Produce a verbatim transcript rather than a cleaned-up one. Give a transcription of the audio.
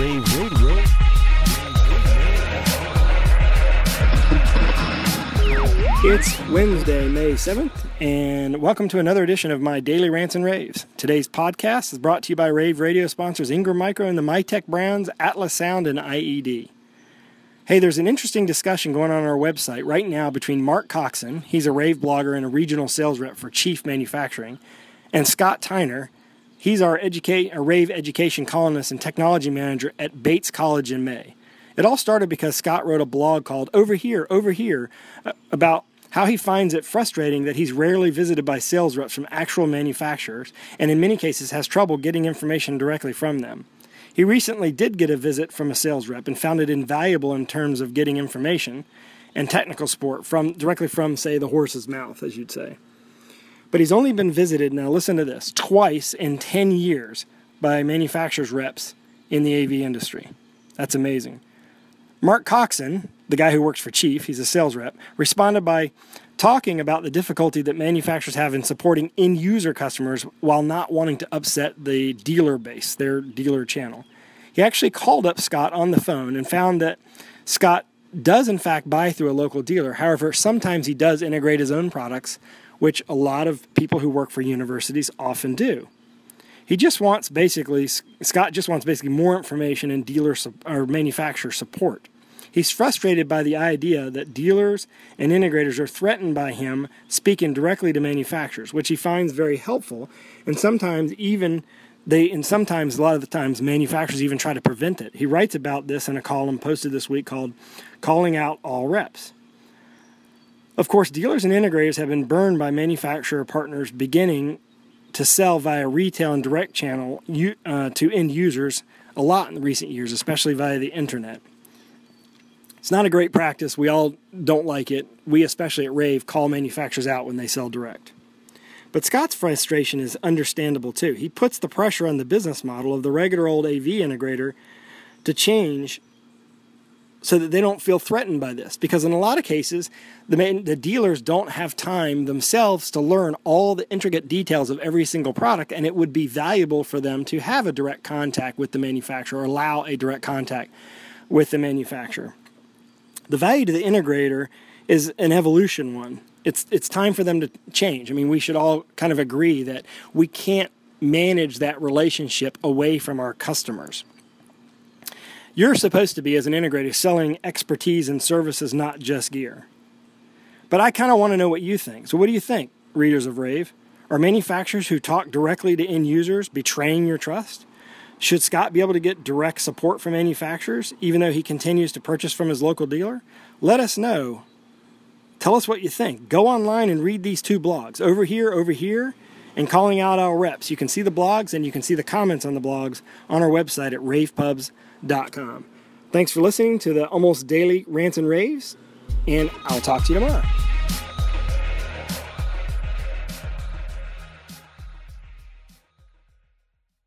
Rave Radio. It's Wednesday, May seventh, and welcome to another edition of my Daily Rants and Raves. Today's podcast is brought to you by Rave Radio sponsors Ingram Micro and the Mytek brands Atlas Sound and I E D. Hey, there's an interesting discussion going on on our website right now between Mark Coxon, he's a Rave blogger and a regional sales rep for Chief Manufacturing, and Scott Tyner, he's our educate, a Rave education columnist and technology manager at Bates College in May. It all started because Scott wrote a blog called Over Here, Over Here, uh, about how he finds it frustrating that he's rarely visited by sales reps from actual manufacturers, and in many cases has trouble getting information directly from them. He recently did get a visit from a sales rep and found it invaluable in terms of getting information and technical support from directly from, say, the horse's mouth, as you'd say. But he's only been visited, now listen to this, twice in ten years by manufacturers' reps in the A V industry. That's amazing. Mark Coxon, the guy who works for Chief, he's a sales rep, responded by talking about the difficulty that manufacturers have in supporting end-user customers while not wanting to upset the dealer base, their dealer channel. He actually called up Scott on the phone and found that Scott does in fact buy through a local dealer. However, sometimes he does integrate his own products, which a lot of people who work for universities often do. He just wants basically, Scott just wants basically more information and dealer or manufacturer support. He's frustrated by the idea that dealers and integrators are threatened by him speaking directly to manufacturers, which he finds very helpful, and sometimes even they, and sometimes a lot of the times manufacturers even try to prevent it. He writes about this in a column posted this week called Calling Out All Reps. Of course, dealers and integrators have been burned by manufacturer partners beginning to sell via retail and direct channel uh, to end users a lot in the recent years, especially via the internet. It's not a great practice. We all don't like it. We, especially at Rave, call manufacturers out when they sell direct. But Scott's frustration is understandable too. He puts the pressure on the business model of the regular old A V integrator to change so that they don't feel threatened by this. Because in a lot of cases, the, main, the dealers don't have time themselves to learn all the intricate details of every single product, and it would be valuable for them to have a direct contact with the manufacturer or allow a direct contact with the manufacturer. The value to the integrator is an evolution one. It's it's time for them to change. I mean, we should all kind of agree that we can't manage that relationship away from our customers. You're supposed to be, as an integrator, selling expertise and services, not just gear. But I kind of want to know what you think. So what do you think, readers of Rave? Are manufacturers who talk directly to end users betraying your trust? Should Scott be able to get direct support from manufacturers, even though he continues to purchase from his local dealer? Let us know. Tell us what you think. Go online and read these two blogs, Over Here, Over Here, and Calling Out Our Reps. You can see the blogs and you can see the comments on the blogs on our website at rave pubs dot com. Thanks for listening to the almost daily Rants and Raves, and I'll talk to you tomorrow.